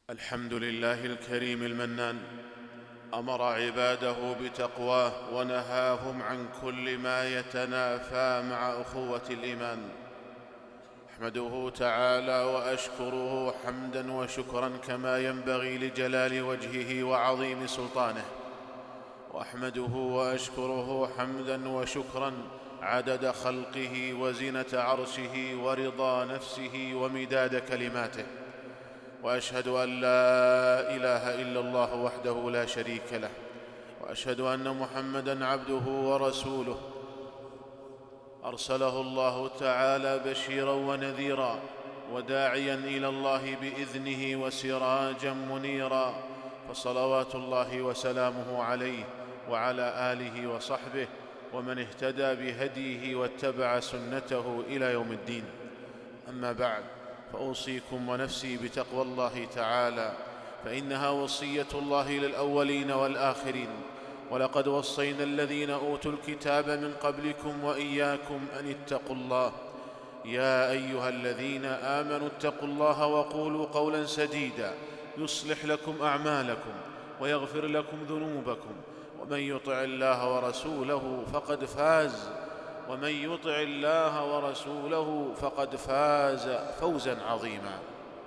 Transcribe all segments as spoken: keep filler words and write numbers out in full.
الحمد لله الكريم المنان، أمر عباده بتقواه ونهاهم عن كل ما يتنافى مع أخوة الإيمان. أحمده تعالى وأشكره حمدا وشكرا كما ينبغي لجلال وجهه وعظيم سلطانه، وأحمده وأشكره حمدا وشكرا عدد خلقه وزنة عرشه ورضا نفسه ومداد كلماته، وأشهد أن لا إله إلا الله وحده لا شريك له، وأشهد أن محمدًا عبده ورسوله أرسله الله تعالى بشيرا ونذيرا وداعيا إلى الله بإذنه وسراجا منيرا، فصلوات الله وسلامه عليه وعلى آله وصحبه ومن اهتدى بهديه واتبع سنته إلى يوم الدين. أما بعد، فأوصيكم ونفسي بتقوى الله تعالى، فإنها وصية الله للأولين والآخرين. ولقد وصينا الذين أوتوا الكتاب من قبلكم وإياكم أن اتقوا الله. يا أيها الذين آمنوا اتقوا الله وقولوا قولا سديدا يصلح لكم أعمالكم ويغفر لكم ذنوبكم، ومن يطع الله ورسوله فقد فاز ومن يطع الله ورسوله فقد فاز فوزا عظيما.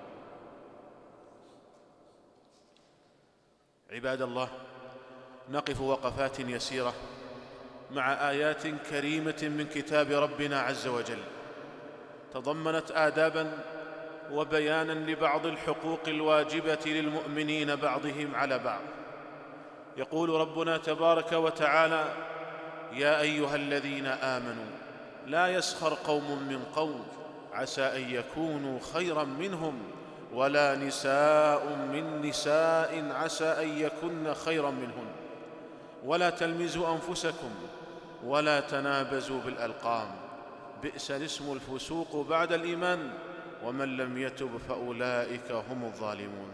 عباد الله، نقف وقفات يسيرة مع آيات كريمة من كتاب ربنا عز وجل، تضمنت آدابا وبيانا لبعض الحقوق الواجبة للمؤمنين بعضهم على بعض. يقول ربنا تبارك وتعالى: يا أيها الذين آمنوا لا يسخر قوم من قوم عسى أن يكونوا خيرا منهم ولا نساء من نساء عسى أن يكن خيرا منهن ولا تلمزوا أنفسكم ولا تنابزوا بالألقاب بئس الاسم الفسوق بعد الإيمان ومن لم يتب فأولئك هم الظالمون.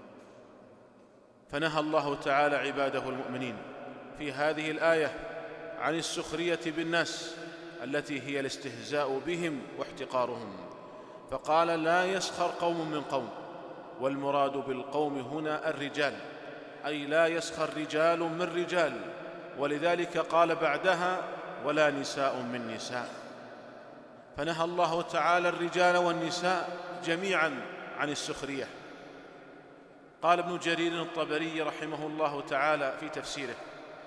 فنهى الله تعالى عباده المؤمنين في هذه الآية عن السخرية بالناس التي هي الاستهزاء بهم واحتقارهم، فقال: لا يسخر قوم من قوم، والمراد بالقوم هنا الرجال، أي لا يسخر رجال من رجال، ولذلك قال بعدها: ولا نساء من نساء. فنهى الله تعالى الرجال والنساء جميعا عن السخرية. قال ابن جرير الطبري رحمه الله تعالى في تفسيره: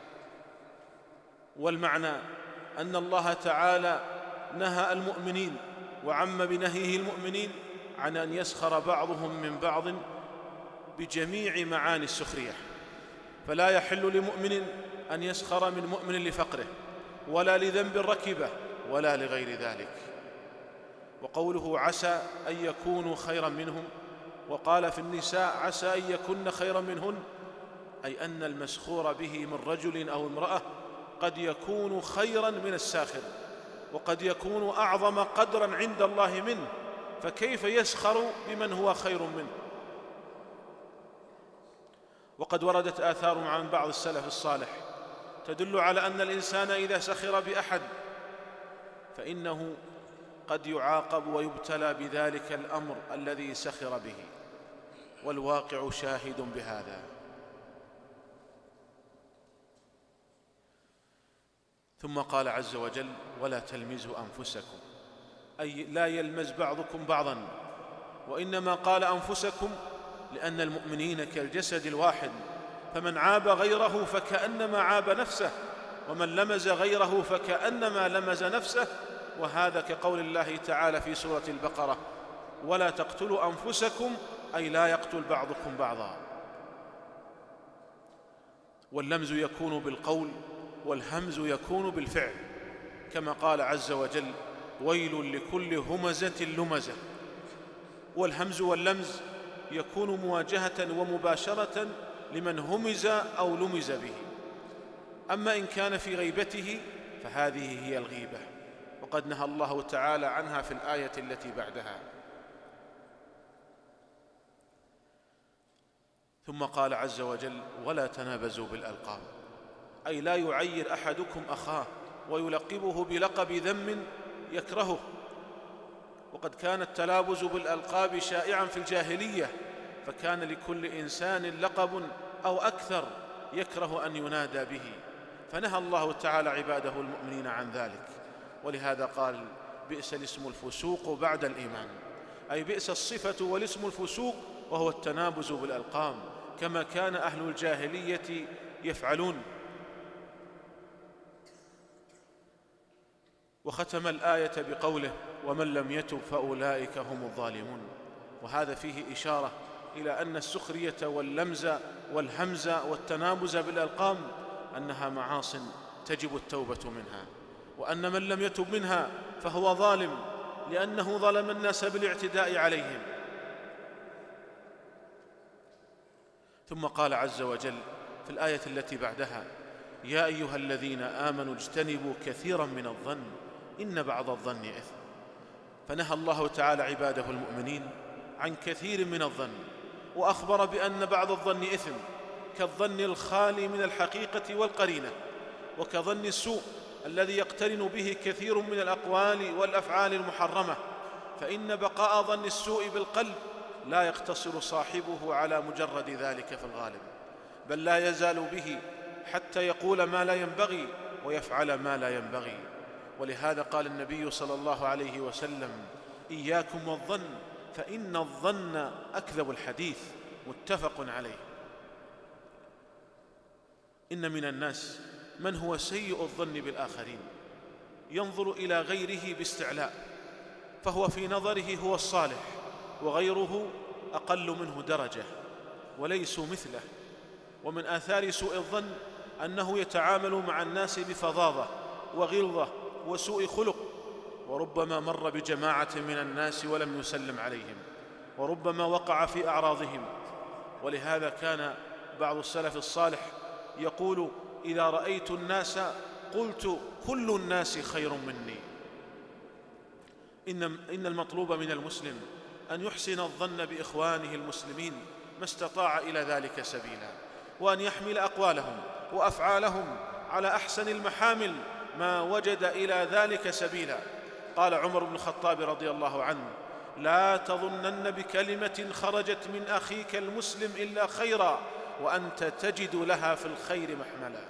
والمعنى أن الله تعالى نهى المؤمنين وعم بنهيه المؤمنين عن أن يسخر بعضهم من بعض بجميع معاني السخرية، فلا يحل لمؤمن أن يسخر من مؤمن لفقره ولا لذنب ركبه ولا لغير ذلك. وقوله عسى أن يكونوا خيرا منهم، وقال في النساء عسى أن يكن خيرا منهن، أي أن المسخور به من رجل أو امرأة قد يكون خيرا من الساخر، وقد يكون أعظم قدرا عند الله منه، فكيف يسخر بمن هو خير منه؟ وقد وردت آثار عن بعض السلف الصالح تدل على أن الإنسان إذا سخر بأحد فإنه قد يعاقب ويبتلى بذلك الأمر الذي سخر به، والواقع شاهد بهذا. ثم قال عز وجل: ولا تلمزوا أنفسكم، أي لا يلمز بعضكم بعضا، وإنما قال أنفسكم لأن المؤمنين كالجسد الواحد، فمن عاب غيره فكأنما عاب نفسه، ومن لمز غيره فكأنما لمز نفسه، وهذا كقول الله تعالى في سورة البقرة: ولا تقتلوا أنفسكم، أي لا يقتل بعضكم بعضا. واللمز يكون بالقول والهمز يكون بالفعل، كما قال عز وجل: ويل لكل همزة لمزة. والهمز واللمز يكون مواجهة ومباشرة لمن همز أو لمز به، أما إن كان في غيبته فهذه هي الغيبة، وقد نهى الله تعالى عنها في الآية التي بعدها. ثم قال عز وجل: ولا تنابزوا بالألقاب، أي لا يعير أحدكم أخاه ويلقبه بلقب ذم يكرهه. وقد كان التلابز بالألقاب شائعا في الجاهلية، فكان لكل إنسان لقب أو أكثر يكره أن ينادى به، فنهى الله تعالى عباده المؤمنين عن ذلك. ولهذا قال: بئس الاسم الفسوق بعد الإيمان، أي بئس الصفة والاسم الفسوق، وهو التنابز بالألقاب كما كان أهل الجاهلية يفعلون. وختم الآية بقوله: ومن لم يتب فأولئك هم الظالمون. وهذا فيه إشارة إلى أن السخرية واللمز والهمز والتنابز بالألقاب أنها معاصٍ تجب التوبة منها، وأن من لم يتب منها فهو ظالم، لأنه ظلم الناس بالاعتداء عليهم. ثم قال عز وجل في الآية التي بعدها: يا أيها الذين آمنوا اجتنبوا كثيرا من الظن إن بعض الظن إثم. فنهى الله تعالى عباده المؤمنين عن كثير من الظن، وأخبر بأن بعض الظن إثم، كالظن الخالي من الحقيقة والقرينة، وكظن السوء الذي يقترن به كثير من الأقوال والأفعال المحرمة، فإن بقاء ظن السوء بالقلب لا يقتصر صاحبه على مجرد ذلك في الغالب، بل لا يزال به حتى يقول ما لا ينبغي ويفعل ما لا ينبغي. ولهذا قال النبي صلى الله عليه وسلم: إياكم والظن فإن الظن أكذب الحديث، متفق عليه. إن من الناس من هو سيء الظن بالآخرين، ينظر إلى غيره باستعلاء، فهو في نظره هو الصالح، وغيره أقل منه درجة وليسوا مثله. ومن آثار سوء الظن أنه يتعامل مع الناس بفظاظة وغلظة وسوء خلق، وربما مر بجماعة من الناس ولم يسلم عليهم، وربما وقع في أعراضهم. ولهذا كان بعض السلف الصالح يقول: إذا رأيت الناس قلت كل الناس خير مني. إن, إن المطلوب من المسلم أن يحسن الظن بإخوانه المسلمين ما استطاع إلى ذلك سبيلا، وأن يحمل أقوالهم وأفعالهم على أحسن المحامل ما وجد إلى ذلك سبيلا. قال عمر بن الخطاب رضي الله عنه: لا تظنن بكلمة خرجت من أخيك المسلم إلا خيرا وأنت تجد لها في الخير محملا.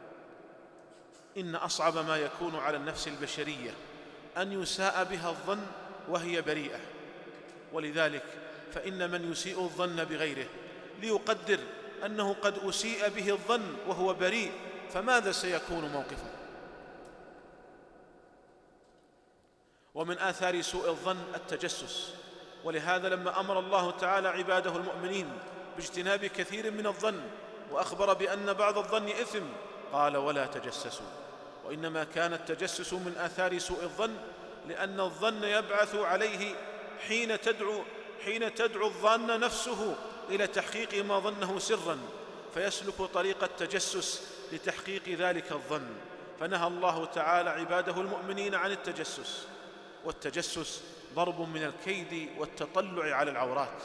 إن أصعب ما يكون على النفس البشرية أن يساء بها الظن وهي بريئة، ولذلك فإن من يسيء الظن بغيره ليقدر أنه قد أسيء به الظن وهو بريء، فماذا سيكون موقفه؟ ومن آثار سوء الظن التجسس، ولهذا لما أمر الله تعالى عباده المؤمنين باجتناب كثير من الظن وأخبر بأن بعض الظن إثم قال: ولا تجسسوا. وإنما كان التجسس من آثار سوء الظن، لأن الظن يبعث عليه حين تدعو, حين تدعو الظان نفسه إلى تحقيق ما ظنه سرا، فيسلك طريق التجسس لتحقيق ذلك الظن. فنهى الله تعالى عباده المؤمنين عن التجسس، والتجسس ضرب من الكيد والتطلع على العورات.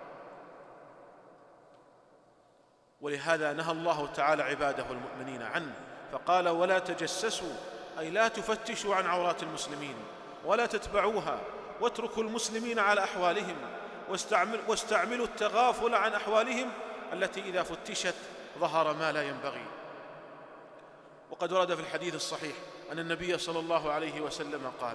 ولهذا نهى الله تعالى عباده المؤمنين عنه، فقال: ولا تجسسوا، أي لا تفتشوا عن عورات المسلمين ولا تتبعوها، واتركوا المسلمين على أحوالهم، واستعمل واستعملوا التغافل عن أحوالهم التي إذا فتشت ظهر ما لا ينبغي. وقد ورد في الحديث الصحيح أن النبي صلى الله عليه وسلم قال: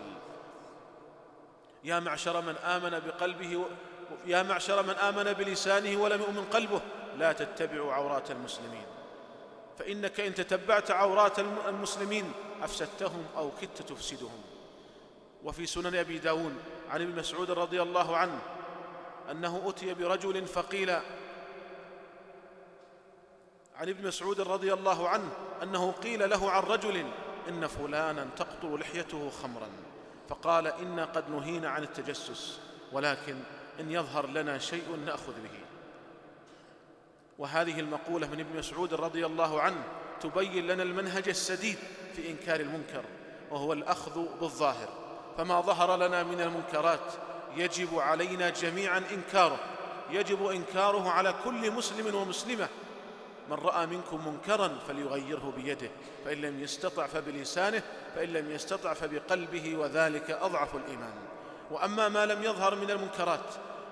يا معشر من آمن بقلبه و... يا معشر من آمن بلسانه ولم يؤمن قلبه، لا تتبعوا عورات المسلمين، فإنك إن تتبعت عورات المسلمين أفسدتهم أو كدت تفسدهم. وفي سنن أبي داود عن ابن مسعود رضي الله عنه أنه أتي برجل فقيل عن ابن مسعود رضي الله عنه أنه قيل له عن رجل: إن فلانا تقطر لحيته خمرا، فقال: إنا قد نهينا عن التجسس، ولكن إن يظهر لنا شيء نأخذ به. وهذه المقولة من ابن مسعود رضي الله عنه تبين لنا المنهج السديد في إنكار المنكر، وهو الأخذ بالظاهر. فما ظهر لنا من المنكرات يجب علينا جميعا إنكاره، يجب إنكاره على كل مسلم ومسلمة. من رأى منكم منكرا فليغيره بيده، فإن لم يستطع فبلسانه، فإن لم يستطع فبقلبه، وذلك أضعف الإيمان. وأما ما لم يظهر من المنكرات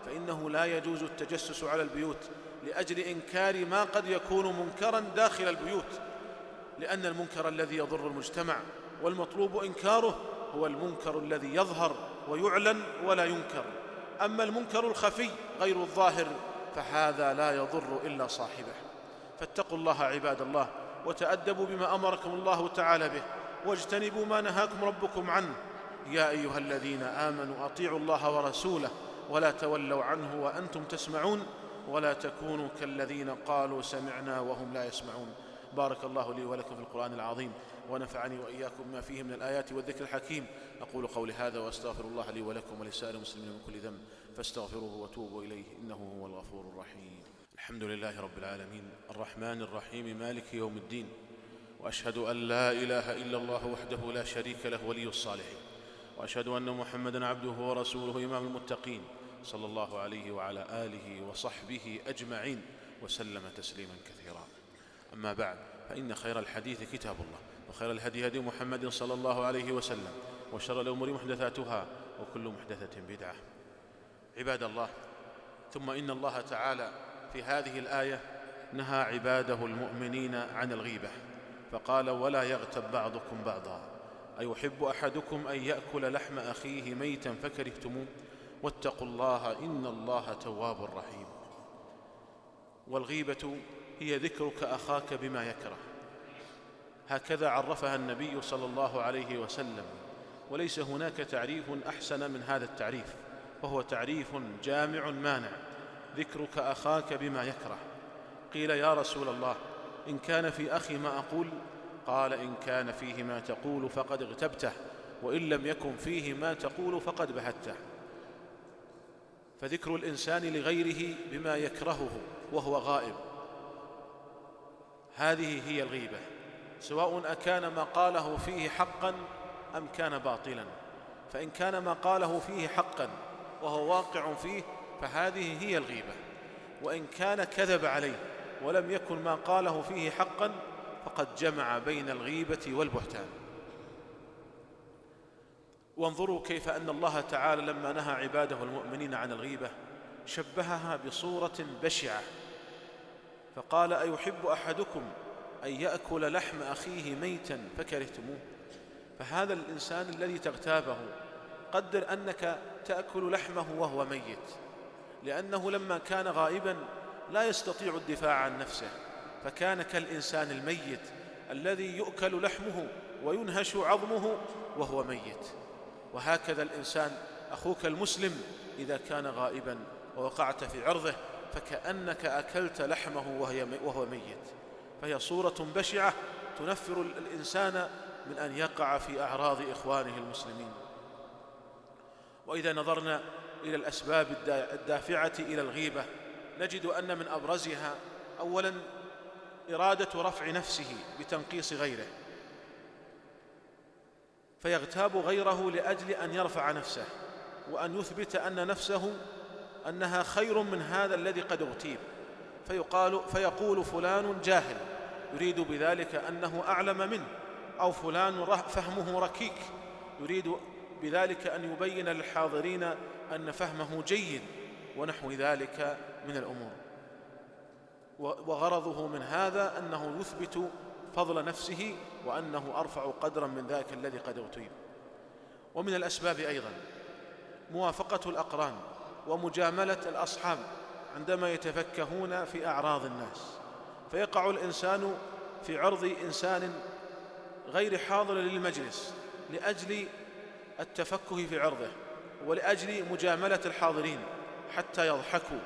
فإنه لا يجوز التجسس على البيوت لأجل إنكار ما قد يكون منكرا داخل البيوت، لأن المنكر الذي يضر المجتمع والمطلوب إنكاره هو المنكر الذي يظهر ويعلن ولا ينكر. أما المنكر الخفي غير الظاهر فهذا لا يضر إلا صاحبه. فاتقوا الله عباد الله، وتأدبوا بما أمركم الله تعالى به، واجتنبوا ما نهاكم ربكم عنه. يا أيها الذين آمنوا أطيعوا الله ورسوله ولا تولوا عنه وأنتم تسمعون، ولا تكونوا كالذين قالوا سمعنا وهم لا يسمعون. بارك الله لي ولكم في القرآن العظيم، ونفعني وإياكم ما فيه من الآيات والذكر الحكيم. أقول قولي هذا وأستغفر الله لي ولكم ولسائر المسلمين من كل ذنب، فاستغفروه وتوبوا إليه إنه هو الغفور الرحيم. الحمد لله رب العالمين الرحمن الرحيم مالك يوم الدين، وأشهد أن لا إله إلا الله وحده لا شريك له ولي الصالحين، وأشهد أن محمدًا عبده ورسوله إمام المتقين، صلى الله عليه وعلى آله وصحبه أجمعين وسلم تسليما كثيرا. أما بعد، فإن خير الحديث كتاب الله، وخير الهدي هدي محمد صلى الله عليه وسلم، وشر الأمور محدثاتها، وكل محدثة بدعة. عباد الله، ثم إن الله تعالى في هذه الآية نهى عباده المؤمنين عن الغيبة، فقال: ولا يغتب بعضكم بعضا، أيحب أحدكم أن يأكل لحم أخيه ميتا فكرهتموه، واتقوا الله إن الله تواب رحيم. والغيبة هي ذكرك أخاك بما يكره، هكذا عرفها النبي صلى الله عليه وسلم، وليس هناك تعريف أحسن من هذا التعريف، وهو تعريف جامع مانع: ذكرك أخاك بما يكره. قيل: يا رسول الله، إن كان في أخي ما أقول؟ قال: إن كان فيه ما تقول فقد اغتبته، وإن لم يكن فيه ما تقول فقد بهته. فذكر الإنسان لغيره بما يكرهه وهو غائب، هذه هي الغيبة، سواء أكان ما قاله فيه حقا أم كان باطلا. فإن كان ما قاله فيه حقا وهو واقع فيه فهذه هي الغيبة، وإن كان كذب عليه ولم يكن ما قاله فيه حقا فقد جمع بين الغيبة والبهتان. وانظروا كيف أن الله تعالى لما نهى عباده المؤمنين عن الغيبة شبهها بصورة بشعة، فقال: أيحب أحدكم أن يأكل لحم أخيه ميتا فكرهتموه. فهذا الإنسان الذي تغتابه قدر أنك تأكل لحمه وهو ميت، لأنه لما كان غائبا لا يستطيع الدفاع عن نفسه، فكان كالإنسان الميت الذي يؤكل لحمه وينهش عظمه وهو ميت. وهكذا الإنسان أخوك المسلم إذا كان غائبا ووقعت في عرضه فكأنك أكلت لحمه وهو ميت، فهي صورة بشعة تنفر الإنسان من أن يقع في أعراض إخوانه المسلمين. وإذا نظرنا إلى الأسباب الدافعة إلى الغيبة نجد أن من أبرزها: أولاً إرادة رفع نفسه بتنقيص غيره، فيغتاب غيره لأجل أن يرفع نفسه وأن يثبت أن نفسه أنها خير من هذا الذي قد اغتيب، فيقال فيقول فلان جاهل، يريد بذلك أنه أعلم منه، أو فلان فهمه ركيك، يريد بذلك أن يبين للحاضرين أن فهمه جيد، ونحو ذلك من الأمور. وغرضه من هذا أنه يثبت فضل نفسه وأنه أرفع قدرا من ذاك الذي قد اغتيب. ومن الأسباب أيضا موافقة الأقران ومجاملة الأصحاب عندما يتفكهون في أعراض الناس، فيقع الإنسان في عرض إنسان غير حاضر للمجلس لأجل التفكه في عرضه ولأجل مجاملة الحاضرين حتى يضحكوا.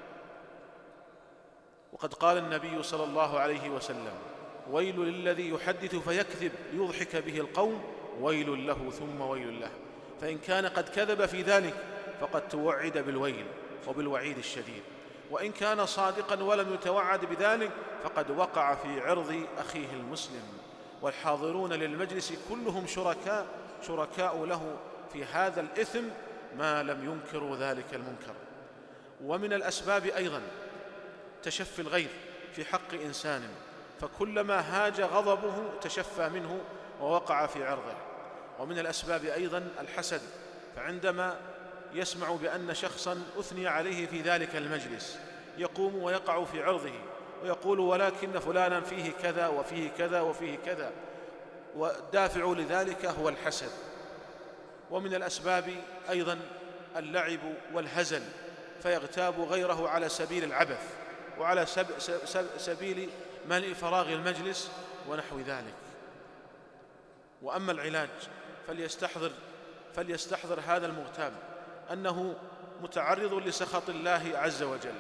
وقد قال النبي صلى الله عليه وسلم: ويل للذي يحدث فيكذب ليضحك به القوم، ويل له ثم ويل له. فإن كان قد كذب في ذلك فقد توعد بالويل وبالوعيد الشديد، وإن كان صادقا ولم يتوعد بذلك فقد وقع في عرض أخيه المسلم. والحاضرون للمجلس كلهم شركاء شركاء له في هذا الإثم ما لم ينكروا ذلك المنكر. ومن الأسباب أيضا تشفي الغيظ في حق إنسان، فكلما هاج غضبه تشفى منه ووقع في عرضه. ومن الأسباب أيضا الحسد، فعندما يسمع بأن شخصا أثني عليه في ذلك المجلس يقوم ويقع في عرضه ويقول ولكن فلانا فيه كذا وفيه كذا وفيه كذا، والدافع لذلك هو الحسد. ومن الأسباب أيضا اللعب والهزل، فيغتاب غيره على سبيل العبث وعلى سب سب سبيل ملء فراغ المجلس ونحو ذلك. وأما العلاج فليستحضر فليستحضر هذا المغتاب أنه متعرض لسخط الله عز وجل،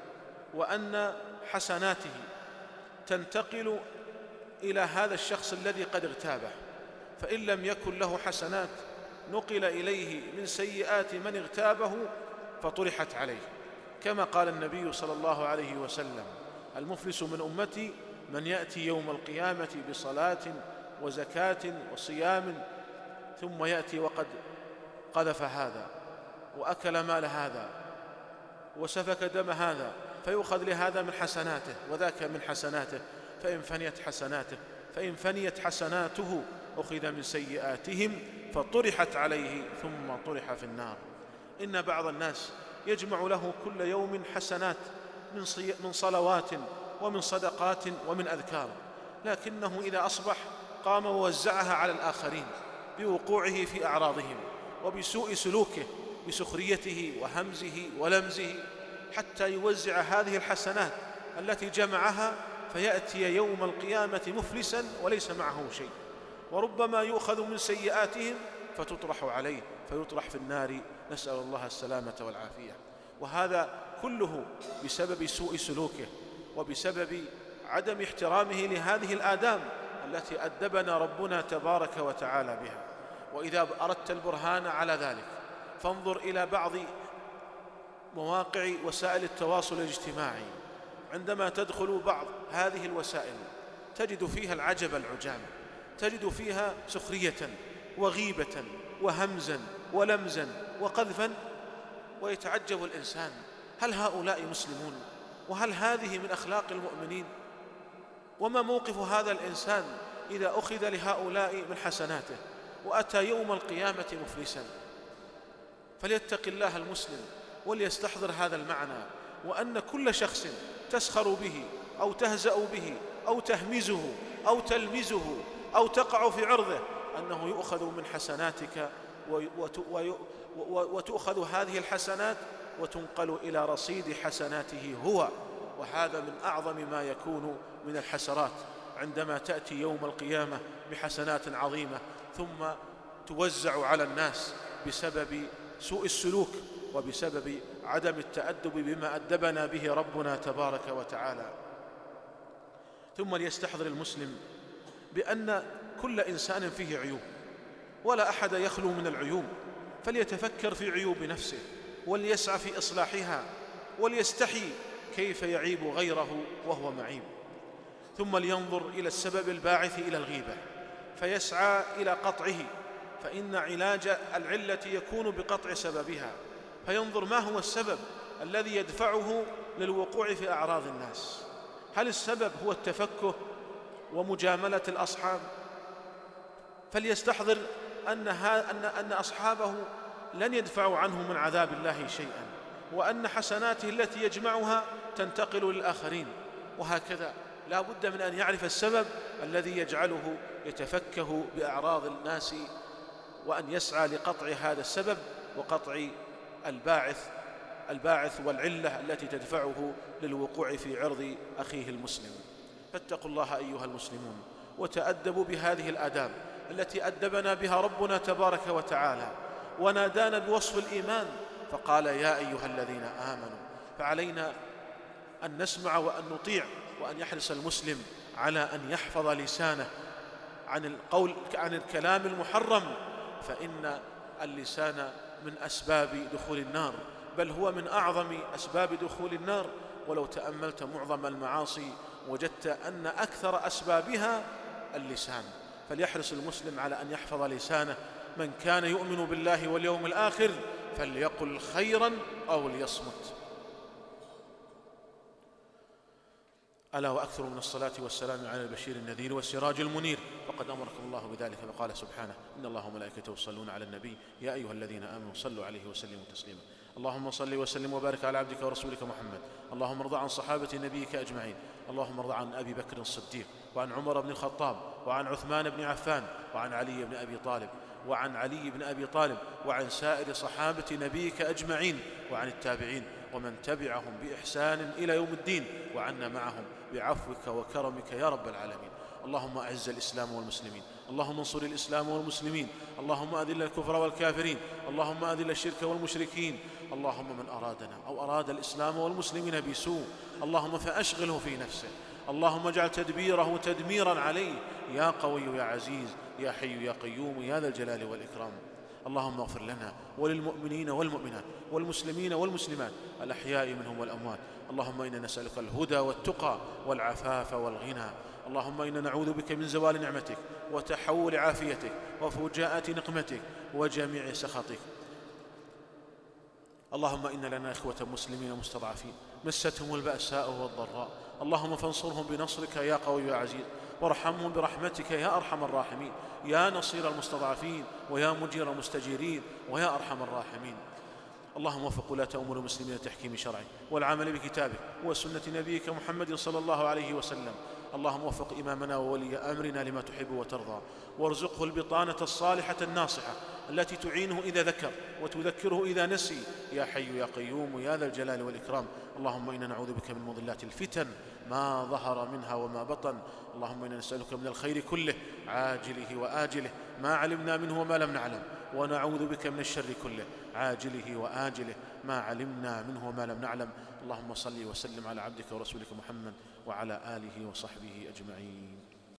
وأن حسناته تنتقل إلى هذا الشخص الذي قد اغتابه، فإن لم يكن له حسنات نقل إليه من سيئات من اغتابه فطرحت عليه، كما قال النبي صلى الله عليه وسلم: المفلس من أمتي من يأتي يوم القيامة بصلاة وزكاة وصيام ثم يأتي وقد قذف هذا وأكل مال هذا وسفك دم هذا، فيؤخذ لهذا من حسناته وذاك من حسناته، فإن فنيت حسناته فإن فنيت حسناته أخذ من سيئاتهم فطرحت عليه ثم طرح في النار. إن بعض الناس يجمع له كل يوم حسنات من صلوات ومن صدقات ومن أذكار، لكنه إذا أصبح قام ووزعها على الآخرين بوقوعه في أعراضهم وبسوء سلوكه بسخريته وهمزه ولمزه، حتى يوزع هذه الحسنات التي جمعها فيأتي يوم القيامة مفلسا وليس معه شيء، وربما يؤخذ من سيئاتهم فتطرح عليه فيطرح في النار، نسأل الله السلامة والعافية. وهذا كله بسبب سوء سلوكه وبسبب عدم احترامه لهذه الآداب التي أدبنا ربنا تبارك وتعالى بها. وإذا أردت البرهان على ذلك فانظر إلى بعض مواقع وسائل التواصل الاجتماعي، عندما تدخل بعض هذه الوسائل تجد فيها العجب العجاب، تجد فيها سخرية وغيبة وهمزا ولمزا وقذفا، ويتعجب الإنسان: هل هؤلاء مسلمون؟ وهل هذه من أخلاق المؤمنين؟ وما موقف هذا الإنسان إذا أخذ لهؤلاء من حسناته وأتى يوم القيامة مفلسا؟ فليتق الله المسلم وليستحضر هذا المعنى، وأن كل شخص تسخر به أو تهزأ به أو تهمزه أو تلمزه أو تقع في عرضه أنه يؤخذ من حسناتك وتؤخذ هذه الحسنات وتنقل إلى رصيد حسناته هو. وهذا من أعظم ما يكون من الحسرات، عندما تأتي يوم القيامة بحسنات عظيمة ثم توزع على الناس بسبب سوء السلوك وبسبب عدم التأدب بما أدبنا به ربنا تبارك وتعالى. ثم ليستحضر المسلم بأن كل إنسان فيه عيوب ولا أحد يخلو من العيوب، فليتفكر في عيوب نفسه وليسعى في إصلاحها وليستحي كيف يعيب غيره وهو معيب. ثم لينظر إلى السبب الباعث إلى الغيبة فيسعى إلى قطعه، فإن علاج العلة يكون بقطع سببها، فينظر ما هو السبب الذي يدفعه للوقوع في أعراض الناس. هل السبب هو التفكه ومجاملة الأصحاب؟ فليستحضر أن, أن, أن أصحابه لن يدفعوا عنه من عذاب الله شيئا، وأن حسناته التي يجمعها تنتقل للآخرين، وهكذا لا بد من أن يعرف السبب الذي يجعله يتفكه بأعراض الناس، وأن يسعى لقطع هذا السبب وقطع الباعث الباعث والعلة التي تدفعه للوقوع في عرض أخيه المسلم. فاتقوا الله أيها المسلمون وتأدبوا بهذه الآداب التي أدبنا بها ربنا تبارك وتعالى، ونادانا بوصف الإيمان فقال: يا أيها الذين آمنوا. فعلينا أن نسمع وأن نطيع، وأن يحرص المسلم على أن يحفظ لسانه عن القول عن الكلام المحرم، فإن اللسان من أسباب دخول النار، بل هو من أعظم أسباب دخول النار. ولو تأملت معظم المعاصي وجدت أن أكثر أسبابها اللسان، فليحرص المسلم على أن يحفظ لسانه. من كان يؤمن بالله واليوم الآخر فليقل خيرا أو ليصمت. ألا وأكثر من الصلاة والسلام على البشير النذير والسراج المنير فقد أمركم الله بذلك، فقال سبحانه: إن الله وملائكته يصلون على النبي يا أيها الذين آمنوا صلوا عليه وسلموا تسليما. اللهم صل وسلم وبارك على عبدك ورسولك محمد. اللهم ارض عن صحابة نبيك أجمعين. اللهم ارض عن أبي بكر الصديق، وعن عمر بن الخطاب، وعن عثمان بن عفان، وعن علي بن أبي طالب وعن علي بن أبي طالب وعن سائر صحابة نبيك أجمعين، وعن التابعين ومن تبعهم بإحسان إلى يوم الدين، وعنا معهم بعفوك وكرمك يا رب العالمين. اللهم أعز الإسلام والمسلمين، اللهم انصر الإسلام والمسلمين، اللهم أذل الكفر والكافرين، اللهم أذل الشرك والمشركين. اللهم من أرادنا أو أراد الإسلام والمسلمين بسوء اللهم فأشغله في نفسه، اللهم اجعل تدبيره تدميرا عليه يا قوي يا عزيز يا حي يا قيوم يا ذا الجلال والإكرام. اللهم اغفر لنا وللمؤمنين والمؤمنات والمسلمين والمسلمات الأحياء منهم والأموات. اللهم إنا نسألك الهدى والتقى والعفاف والغنى. اللهم إنا نعوذ بك من زوال نعمتك وتحول عافيتك وفجاءة نقمتك وجميع سخطك. اللهم إن لنا إخوة مسلمين مستضعفين مستهم البأساء والضراء، اللهم فانصرهم بنصرك يا قوي يا عزيز، وارحمهم برحمتك يا أرحم الراحمين، يا نصير المستضعفين ويا مجير المستجيرين ويا أرحم الراحمين. اللهم وفق ولاة أمور المسلمين لتحكيم شرعك والعمل بكتابك وسنة نبيك محمد صلى الله عليه وسلم. اللهم وفق إمامنا وولي أمرنا لما تحب وترضى، وارزقه البطانة الصالحة الناصحة التي تعينه إذا ذكر وتذكره إذا نسي يا حي يا قيوم يا ذا الجلال والإكرام. اللهم إنا نعوذ بك من مضلات الفتن ما ظهر منها وما بطن. اللهم إنا نسألك من الخير كله عاجله وآجله ما علمنا منه وما لم نعلم، ونعوذ بك من الشر كله عاجله وآجله ما علمنا منه وما لم نعلم. اللهم صل وسلم على عبدك ورسولك محمد وعلى آله وصحبه أجمعين.